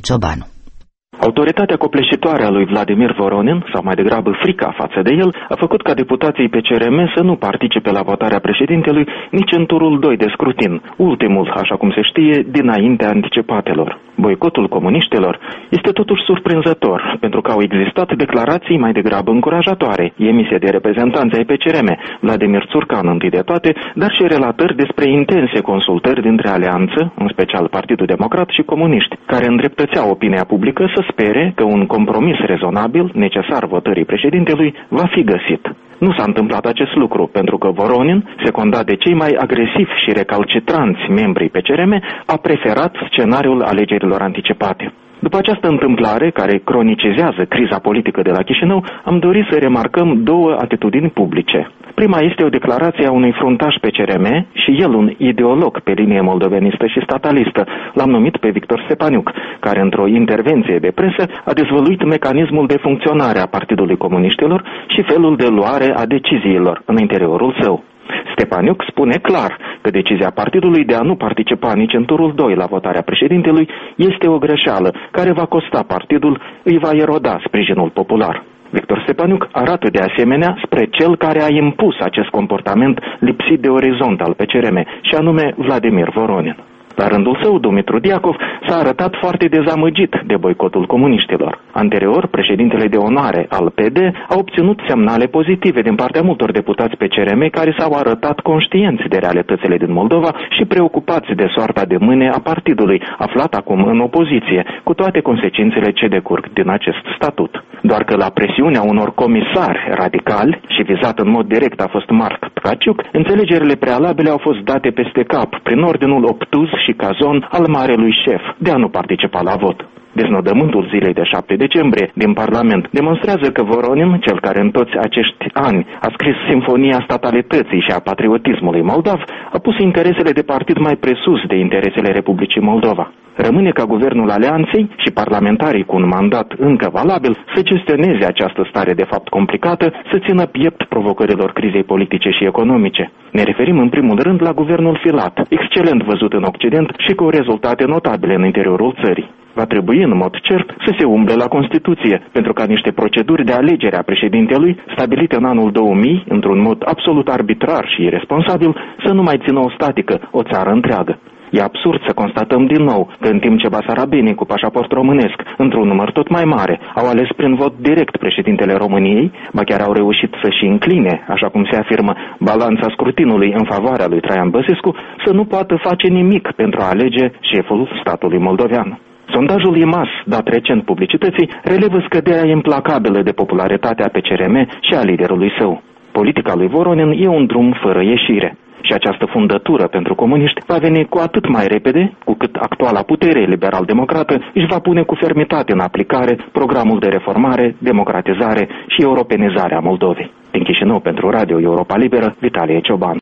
Ciobanu. Autoritatea copleșitoare a lui Vladimir Voronin, sau mai degrabă frica față de el, a făcut ca deputații PCRM să nu participe la votarea președintelui nici în turul 2 de scrutin, ultimul, așa cum se știe, dinaintea anticipatelor. Boicotul comuniștilor este totuși surprinzător, pentru că au existat declarații mai degrabă încurajatoare, emise de reprezentanți ai PCRM, Vladimir Țurcan întâi de toate, dar și relatări despre intense consultări dintre alianță, în special Partidul Democrat și comuniști, care îndreptățeau opinia publică să spere că un compromis rezonabil, necesar votării președintelui, va fi găsit. Nu s-a întâmplat acest lucru, pentru că Voronin, secundat de cei mai agresivi și recalcitranți membrii PCRM, a preferat scenariul alegerilor anticipate. După această întâmplare, care cronicizează criza politică de la Chișinău, am dorit să remarcăm două atitudini publice. Prima este o declarație a unui fruntaș PCRM și el un ideolog pe linie moldovenistă și statalistă. L-am numit pe Victor Stepaniuc, care într-o intervenție de presă a dezvăluit mecanismul de funcționare a Partidului Comuniștilor și felul de luare a deciziilor în interiorul său. Stepaniuc spune clar că decizia partidului de a nu participa nici în turul 2 la votarea președintelui este o greșeală care va costa partidul, îi va eroda sprijinul popular. Victor Stepaniuc arată de asemenea spre cel care a impus acest comportament lipsit de orizont al PCRM, și anume Vladimir Voronin. La rândul său, Dumitru Diacov s-a arătat foarte dezamăgit de boicotul comuniștilor. Anterior, președintele de onoare al PD a obținut semnale pozitive din partea multor deputați PCRM care s-au arătat conștienți de realitățile din Moldova și preocupați de soarta de mâine a partidului, aflat acum în opoziție, cu toate consecințele ce decurg din acest statut. Doar că la presiunea unor comisari radicali și vizat în mod direct a fost Marc Tkaciuc, înțelegerile prealabile au fost date peste cap prin ordinul obtuz și cazon al marelui șef de a nu participa la vot. Deznodământul zilei de 7 decembrie din Parlament demonstrează că Voronin, cel care în toți acești ani a scris Sinfonia statalității și a patriotismului moldav, a pus interesele de partid mai presus de interesele Republicii Moldova. Rămâne ca guvernul alianței și parlamentarii cu un mandat încă valabil să gestioneze această stare de fapt complicată, să țină piept provocărilor crizei politice și economice. Ne referim în primul rând la guvernul Filat, excelent văzut în Occident și cu rezultate notabile în interiorul țării. Va trebui în mod cert să se umble la Constituție, pentru ca niște proceduri de alegere a președintelui, stabilite în anul 2000, într-un mod absolut arbitrar și irresponsabil, să nu mai țină o statică o țară întreagă. E absurd să constatăm din nou că în timp ce basarabenii cu pașaport românesc, într-un număr tot mai mare, au ales prin vot direct președintele României, ba chiar au reușit să-și încline, așa cum se afirmă, balanța scrutinului în favoarea lui Traian Băsescu, să nu poată face nimic pentru a alege șeful statului moldovean. Sondajul IMAS, dat recent publicității, relevă scăderea implacabilă de popularitate a PCRM și a liderului său. Politica lui Voronin e un drum fără ieșire. Și această fundătură pentru comuniști va veni cu atât mai repede, cu cât actuala putere liberal-democrată își va pune cu fermitate în aplicare programul de reformare, democratizare și europenizare a Moldovei. Din Chișinău pentru Radio Europa Liberă, Vitalie Ciobanu.